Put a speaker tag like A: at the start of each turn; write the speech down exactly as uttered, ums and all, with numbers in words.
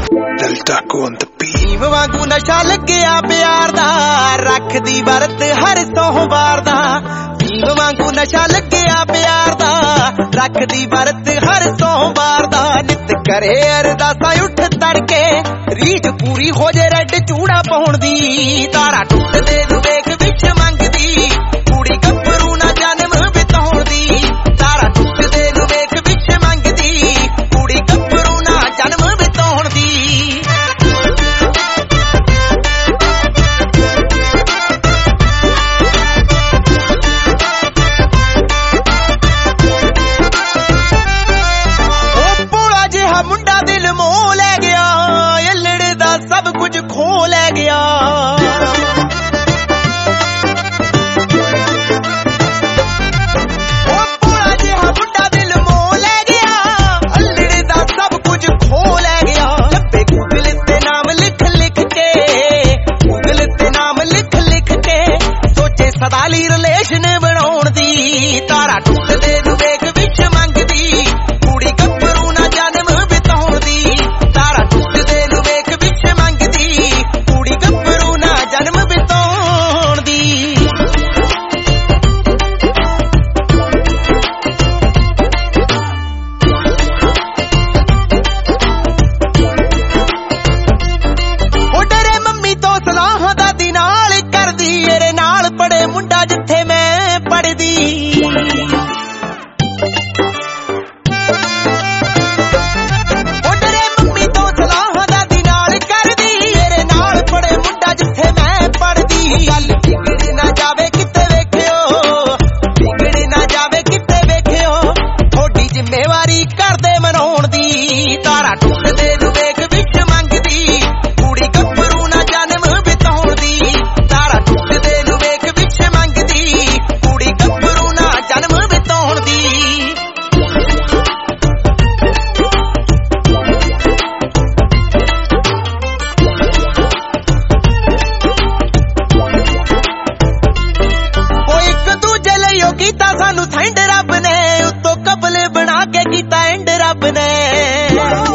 A: ਭੀਮ ਵਾਂਗੂ ਨਸ਼ਾ ਲੱਗਿਆ ਪਿਆਰ ਦਾ, ਰੱਖਦੀ ਵਰਤ ਹਰ ਸੋਮਵਾਰ ਦਾ। ਭੀਮ ਵਾਂਗੂ ਨਸ਼ਾ ਲੱਗਿਆ ਪਿਆਰ ਦਾ, ਰੱਖਦੀ ਵਰਤ ਹਰ ਸੋਮਵਾਰ ਦਾ। ਨਿਤ ਕਰੇ ਅਰਦਾਸਾਂ ਉੱਠ ਤੜਕੇ, ਰੀਝ ਪੂਰੀ ਹੋ ਜੇ ਰੈਡ ਚੂੜਾ ਪਾਉਣ ਦੀ। ਤਾਰਾ ਟੁੱਟਦੇ ਨੂੰ ਵੇਖ ਵਿੱਚ ਮੰਗਦੀ, ਕੁੜੀ ਗੱਭਰੂ ਨਾ ਜਨਮ ਬਿਤਾਉਣ ਦੀ। ਤਾਰਾ ਟੁੱਟਦੇ ਨੂੰ ਵੇਖ ਵਿੱਚ ਮੰਗਦੀ, ਕੁੜੀ ਗੱਭਰੂ ਨਾ ਜਨਮ ਬਿਤਾਉਣ ਦੀ। ਮੁੰਡਾ ਦਿਲ ਮੋਹ ਲੈ ਗਿਆ, ਯੱਲੜ ਦਾ ਸਭ ਕੁਝ ਖੋ ਲੈ ਗਿਆ। ਉਹ ਭੋਲਾ ਜਿਹਾ ਮੁੰਡਾ ਦਿਲ ਮੋਹ ਲੈ ਗਿਆ, ਯੱਲੜ ਦਾ ਸਭ ਕੁਝ ਖੋ ਲੈ ਗਿਆ। ਲੱਭੇ ਗੂਗਲ ਤੇ ਨਾਮ ਲਿਖ ਲਿਖ ਕੇ, ਗੂਗਲ ਤੇ ਨਾਮ ਲਿਖ ਲਿਖ ਕੇ, ਸੋਚੇ ਸਦਾ ਲਈ ਰਿਲੇਸ਼ਨ ਬਣਾਉਣ ਦੀ। ਤਾਰਾ ਟੁੱਟਦੇ ਨੂੰ ਵੇਖ ਵਿੱਚ ਮੰਗਦੀ, ਕੁੜੀ ਗੱਭਰੂ ਨਾ ਜਨਮ ਮੁੰਡਾ ਜਿੱਥੇ ਮੈਂ ਪੜਦੀ। ਉਹ ਡਰੇ ਮੰਮੀ ਤੋਂ ਸਲਾਹਾਂ ਦਾ ਦੀ ਨਾਲ ਕਰਦੀ, ਮੇਰੇ ਨਾਲ ਪੜੇ ਮੁੰਡਾ ਜਿੱਥੇ ਮੈਂ ਪੜਦੀ। ਗੱਲ ਵਿਗੜ ਨਾ ਜਾਵੇ ਕਿਤੇ ਵੇਖਿਓ, ਵਿਗੜ ਨਾ ਜਾਵੇ ਕਿਤੇ ਵੇਖਿਓ, ਥੋੜੀ ਜ਼ਿੰਮੇਵਾਰੀ ਕਰਦੇ ਮਨਾਉਣ ਦੀ। ਤਾਰਾ ਟੁੱਟਦੇ ਨੂੰ ਵੇਖ ਵਿੱਚ ਮੰਗਦੀ, ਕੁੜੀ ਗੱਭਰੂ ਨਾ ਜਨਮ ਬਿਤਾਉਣ ਦੀ। ਤਾਰਾ ਟੁੱਟਦੇ ਨੂੰ ਵੇਖ ਕੁੜੀ ਗੱਭਰੂ ਨਾ ਜਨਮ ਬਿਤਾਉਣ ਦੀ। ਉਹ ਇੱਕ ਦੂਜੇ ਲਈ ਉਹ ਕੀਤਾ ਸਾਨੂੰ ਥੈਂਡ ਰੱਬ ਨੇ, ਉੱਤੋਂ ਕਪਲ ਬਣਾ ਕੇ ਕੀਤਾ ਐਂਡ ਰੱਬ ਨੇ।